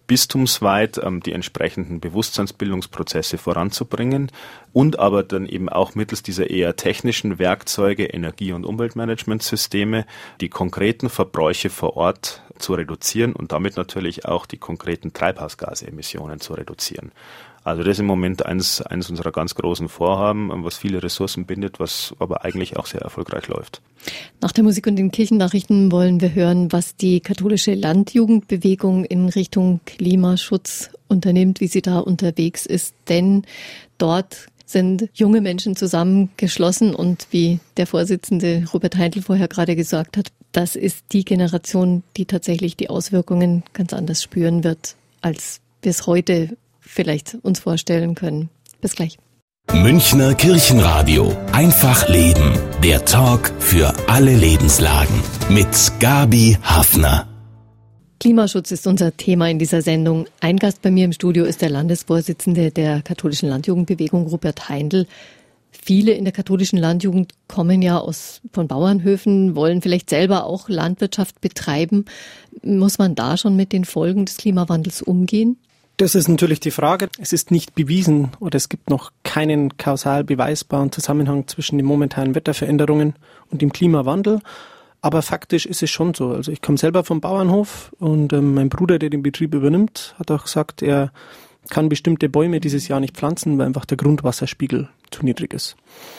bistumsweit die entsprechenden Bewusstseinsbildungsprozesse voranzubringen und aber dann eben auch mittels dieser eher technischen Werkzeuge, Energie- und Umweltmanagementsysteme, die konkreten Verbräuche vor Ort zu reduzieren und damit natürlich auch die konkreten Treibhausgasemissionen zu reduzieren. Also das ist im Moment eines unserer ganz großen Vorhaben, was viele Ressourcen bindet, was aber eigentlich auch sehr erfolgreich läuft. Nach der Musik und den Kirchennachrichten wollen wir hören, was die katholische Landjugendbewegung in Richtung Klimaschutz unternimmt, wie sie da unterwegs ist. Denn dort sind junge Menschen zusammengeschlossen und wie der Vorsitzende Robert Heindl vorher gerade gesagt hat, das ist die Generation, die tatsächlich die Auswirkungen ganz anders spüren wird, als wir es heute vielleicht uns vorstellen können. Bis gleich. Münchner Kirchenradio. Einfach leben. Der Talk für alle Lebenslagen. Mit Gabi Hafner. Klimaschutz ist unser Thema in dieser Sendung. Ein Gast bei mir im Studio ist der Landesvorsitzende der katholischen Landjugendbewegung, Robert Heindl. Viele in der katholischen Landjugend kommen ja von Bauernhöfen, wollen vielleicht selber auch Landwirtschaft betreiben. Muss man da schon mit den Folgen des Klimawandels umgehen? Das ist natürlich die Frage. Es ist nicht bewiesen oder es gibt noch keinen kausal beweisbaren Zusammenhang zwischen den momentanen Wetterveränderungen und dem Klimawandel. Aber faktisch ist es schon so. Also ich komme selber vom Bauernhof und mein Bruder, der den Betrieb übernimmt, hat auch gesagt, er kann bestimmte Bäume dieses Jahr nicht pflanzen, weil einfach der Grundwasserspiegel zu niedrig ist.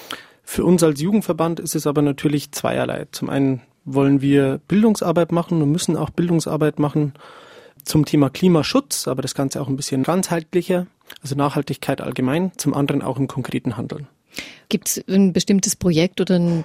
Für uns als Jugendverband ist es aber natürlich zweierlei. Zum einen wollen wir Bildungsarbeit machen und müssen auch Bildungsarbeit machen zum Thema Klimaschutz, aber das Ganze auch ein bisschen ganzheitlicher, also Nachhaltigkeit allgemein, zum anderen auch im konkreten Handeln. Gibt es ein bestimmtes Projekt oder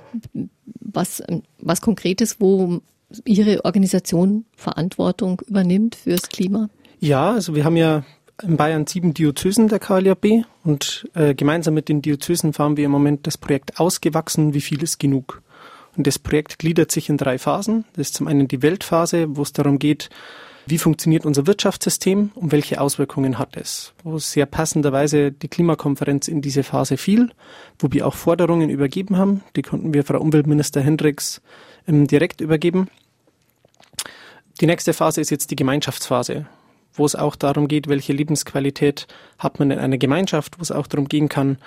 was Konkretes, wo Ihre Organisation Verantwortung übernimmt fürs Klima? Ja, also wir haben ja in Bayern 7 Diözesen der KLJB und gemeinsam mit den Diözesen fahren wir im Moment das Projekt Ausgewachsen, wie viel ist genug? Und das Projekt gliedert sich in 3 Phasen. Das ist zum einen die Weltphase, wo es darum geht, wie funktioniert unser Wirtschaftssystem und welche Auswirkungen hat es? Wo sehr passenderweise die Klimakonferenz in diese Phase fiel, wo wir auch Forderungen übergeben haben. Die konnten wir Frau Umweltminister Hendricks direkt übergeben. Die nächste Phase ist jetzt die Gemeinschaftsphase, wo es auch darum geht, welche Lebensqualität hat man in einer Gemeinschaft, wo es auch darum gehen kann,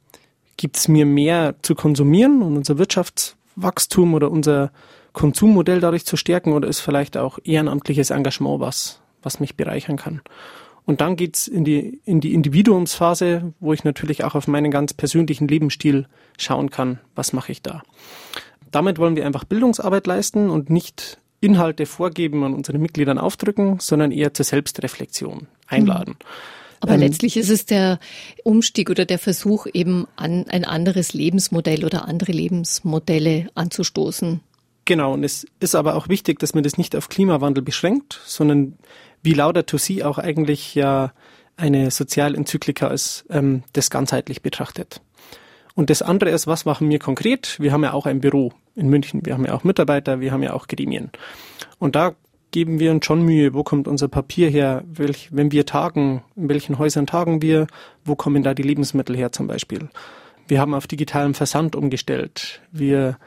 gibt es mir mehr zu konsumieren und unser Wirtschaftswachstum oder unser Konsummodell dadurch zu stärken oder ist vielleicht auch ehrenamtliches Engagement was mich bereichern kann. Und dann geht's in die Individuumsphase, wo ich natürlich auch auf meinen ganz persönlichen Lebensstil schauen kann, was mache ich da. Damit wollen wir einfach Bildungsarbeit leisten und nicht Inhalte vorgeben und unseren Mitgliedern aufdrücken, sondern eher zur Selbstreflexion einladen. Aber letztlich ist es der Umstieg oder der Versuch, eben an ein anderes Lebensmodell oder andere Lebensmodelle anzustoßen. Genau, und es ist aber auch wichtig, dass man das nicht auf Klimawandel beschränkt, sondern wie Laudato Si auch eigentlich ja eine Sozialenzyklika ist, das ganzheitlich betrachtet. Und das andere ist, was machen wir konkret? Wir haben ja auch ein Büro in München, wir haben ja auch Mitarbeiter, wir haben ja auch Gremien. Und da geben wir uns schon Mühe, wo kommt unser Papier her, wenn wir tagen, in welchen Häusern tagen wir, wo kommen da die Lebensmittel her zum Beispiel. Wir haben auf digitalen Versand umgestellt, wir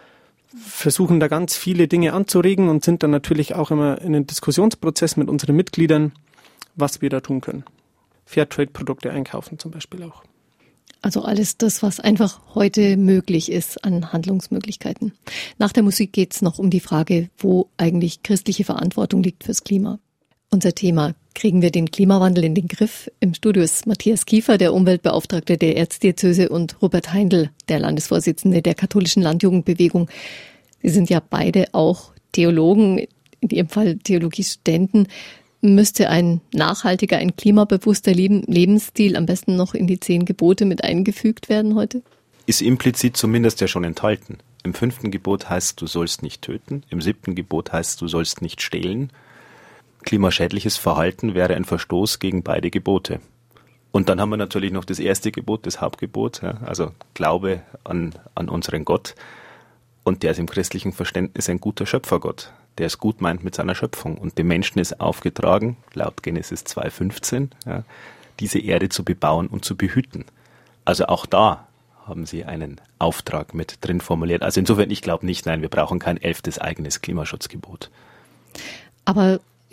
versuchen da ganz viele Dinge anzuregen und sind dann natürlich auch immer in einem Diskussionsprozess mit unseren Mitgliedern, was wir da tun können. Fairtrade-Produkte einkaufen zum Beispiel auch. Also alles das, was einfach heute möglich ist an Handlungsmöglichkeiten. Nach der Musik geht's noch um die Frage, wo eigentlich christliche Verantwortung liegt fürs Klima. Unser Thema: Kriegen wir den Klimawandel in den Griff? Im Studio ist Matthias Kiefer, der Umweltbeauftragte der Erzdiözese, und Robert Heindl, der Landesvorsitzende der katholischen Landjugendbewegung. Sie sind ja beide auch Theologen, in Ihrem Fall Theologiestudenten. Müsste ein nachhaltiger, ein klimabewusster Lebensstil am besten noch in die 10 Gebote mit eingefügt werden heute? Ist implizit zumindest ja schon enthalten. Im 5. Gebot heißt, du sollst nicht töten. Im 7. Gebot heißt, du sollst nicht stehlen. Klimaschädliches Verhalten wäre ein Verstoß gegen beide Gebote. Und dann haben wir natürlich noch das 1. Gebot, das Hauptgebot, ja, also Glaube an unseren Gott. Und der ist im christlichen Verständnis ein guter Schöpfergott, der es gut meint mit seiner Schöpfung. Und dem Menschen ist aufgetragen, laut Genesis 2,15, ja, diese Erde zu bebauen und zu behüten. Also auch da haben Sie einen Auftrag mit drin formuliert. Also insofern, ich glaube nicht, nein, wir brauchen kein 11. eigenes Klimaschutzgebot. Aber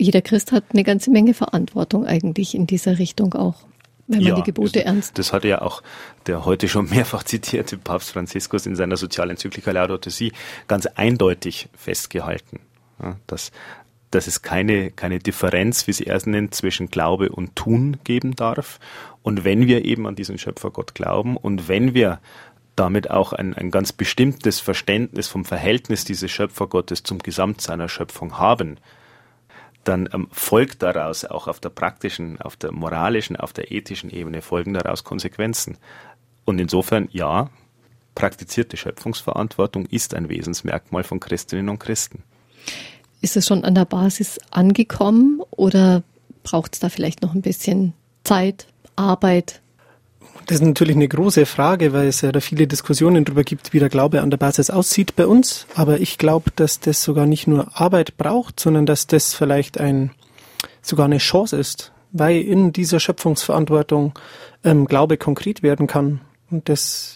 jeder Christ hat eine ganze Menge Verantwortung eigentlich in dieser Richtung auch, wenn man die Gebote ernst. Das hatte ja auch der heute schon mehrfach zitierte Papst Franziskus in seiner Sozialenzyklika Laudato Si ganz eindeutig festgehalten, ja, dass es keine Differenz, wie sie erst nennt, zwischen Glaube und Tun geben darf. Und wenn wir eben an diesen Schöpfergott glauben und wenn wir damit auch ein ganz bestimmtes Verständnis vom Verhältnis dieses Schöpfergottes zum Gesamt seiner Schöpfung haben, dann folgt daraus auch auf der praktischen, auf der moralischen, auf der ethischen Ebene folgen daraus Konsequenzen. Und insofern, ja, praktizierte Schöpfungsverantwortung ist ein Wesensmerkmal von Christinnen und Christen. Ist es schon an der Basis angekommen oder braucht es da vielleicht noch ein bisschen Zeit, Arbeit? Das ist natürlich eine große Frage, weil es ja da viele Diskussionen darüber gibt, wie der Glaube an der Basis aussieht bei uns. Aber ich glaube, dass das sogar nicht nur Arbeit braucht, sondern dass das vielleicht sogar eine Chance ist, weil in dieser Schöpfungsverantwortung Glaube konkret werden kann. Und das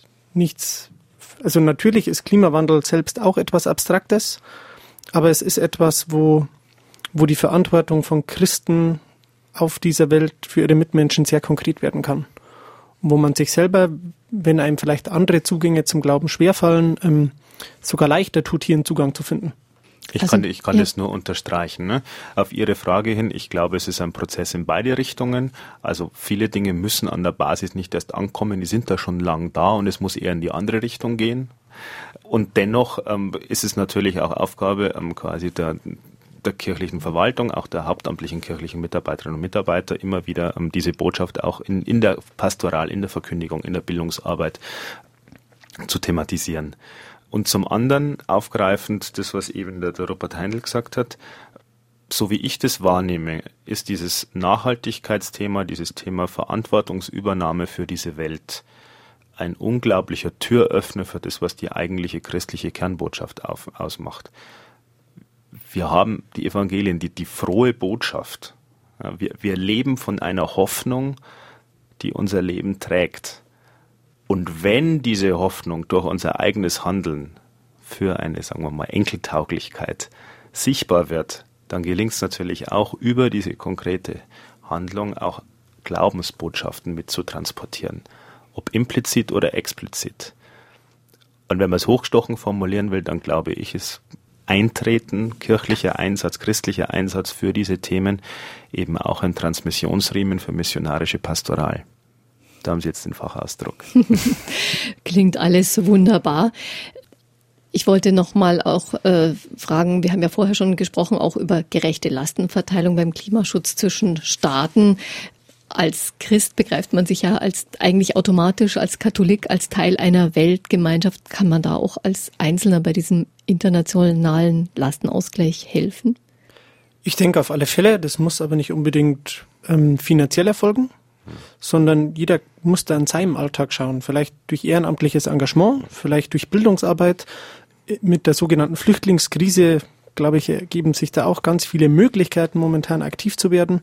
also natürlich ist Klimawandel selbst auch etwas Abstraktes, aber es ist etwas, wo die Verantwortung von Christen auf dieser Welt für ihre Mitmenschen sehr konkret werden kann. Wo man sich selber, wenn einem vielleicht andere Zugänge zum Glauben schwerfallen, sogar leichter tut, hier einen Zugang zu finden. Ich kann das nur unterstreichen. Ne? Auf Ihre Frage hin, ich glaube, es ist ein Prozess in beide Richtungen. Also viele Dinge müssen an der Basis nicht erst ankommen, die sind da schon lang da und es muss eher in die andere Richtung gehen. Und dennoch ist es natürlich auch Aufgabe quasi der kirchlichen Verwaltung, auch der hauptamtlichen kirchlichen Mitarbeiterinnen und Mitarbeiter, immer wieder diese Botschaft auch in der Pastoral, in der Verkündigung, in der Bildungsarbeit zu thematisieren. Und zum anderen aufgreifend das, was eben der Rupert Heindl gesagt hat, so wie ich das wahrnehme, ist dieses Nachhaltigkeitsthema, dieses Thema Verantwortungsübernahme für diese Welt ein unglaublicher Türöffner für das, was die eigentliche christliche Kernbotschaft ausmacht. Wir haben die Evangelien, die frohe Botschaft. Ja, wir leben von einer Hoffnung, die unser Leben trägt. Und wenn diese Hoffnung durch unser eigenes Handeln für eine, sagen wir mal, Enkeltauglichkeit sichtbar wird, dann gelingt es natürlich auch über diese konkrete Handlung auch Glaubensbotschaften mitzutransportieren, ob implizit oder explizit. Und wenn man es hochgestochen formulieren will, dann glaube ich, ist Eintreten, kirchlicher Einsatz, christlicher Einsatz für diese Themen eben auch ein Transmissionsriemen für missionarische Pastoral. Da haben Sie jetzt den Fachausdruck. Klingt alles wunderbar. Ich wollte noch mal auch fragen, wir haben ja vorher schon gesprochen, auch über gerechte Lastenverteilung beim Klimaschutz zwischen Staaten. Als Christ begreift man sich ja eigentlich automatisch als Katholik, als Teil einer Weltgemeinschaft. Kann man da auch als Einzelner bei diesem internationalen Lastenausgleich helfen? Ich denke auf alle Fälle, das muss aber nicht unbedingt finanziell erfolgen, sondern jeder muss da in seinem Alltag schauen. Vielleicht durch ehrenamtliches Engagement, vielleicht durch Bildungsarbeit. Mit der sogenannten Flüchtlingskrise, glaube ich, ergeben sich da auch ganz viele Möglichkeiten, momentan aktiv zu werden.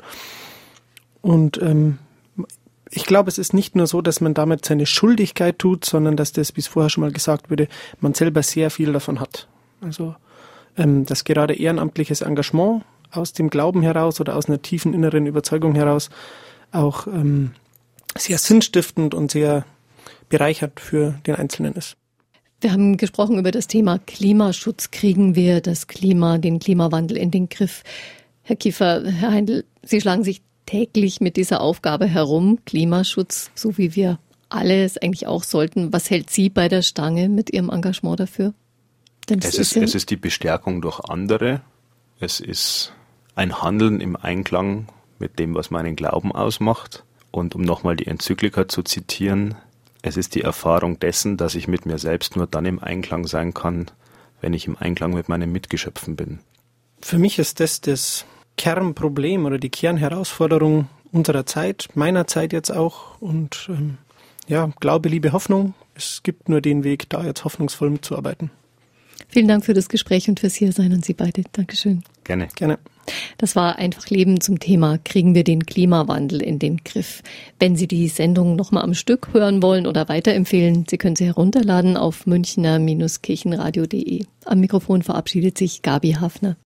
Und ich glaube, es ist nicht nur so, dass man damit seine Schuldigkeit tut, sondern dass das, wie es vorher schon mal gesagt wurde, man selber sehr viel davon hat. Also dass gerade ehrenamtliches Engagement aus dem Glauben heraus oder aus einer tiefen inneren Überzeugung heraus auch sehr sinnstiftend und sehr bereichernd für den Einzelnen ist. Wir haben gesprochen über das Thema Klimaschutz. Kriegen wir den Klimawandel in den Griff? Herr Kiefer, Herr Heindl, Sie schlagen sich täglich mit dieser Aufgabe herum, Klimaschutz, so wie wir alle es eigentlich auch sollten. Was hält Sie bei der Stange mit Ihrem Engagement dafür? Denn es ist die Bestärkung durch andere. Es ist ein Handeln im Einklang mit dem, was meinen Glauben ausmacht. Und um nochmal die Enzyklika zu zitieren, es ist die Erfahrung dessen, dass ich mit mir selbst nur dann im Einklang sein kann, wenn ich im Einklang mit meinen Mitgeschöpfen bin. Für mich ist das Kernproblem oder die Kernherausforderung unserer Zeit, meiner Zeit jetzt auch. Und Glaube, Liebe, Hoffnung. Es gibt nur den Weg, da jetzt hoffnungsvoll mitzuarbeiten. Vielen Dank für das Gespräch und fürs Hiersein an Sie beide. Dankeschön. Gerne. Das war Einfach Leben zum Thema Kriegen wir den Klimawandel in den Griff. Wenn Sie die Sendung nochmal am Stück hören wollen oder weiterempfehlen, Sie können sie herunterladen auf münchner-kirchenradio.de. Am Mikrofon verabschiedet sich Gabi Hafner.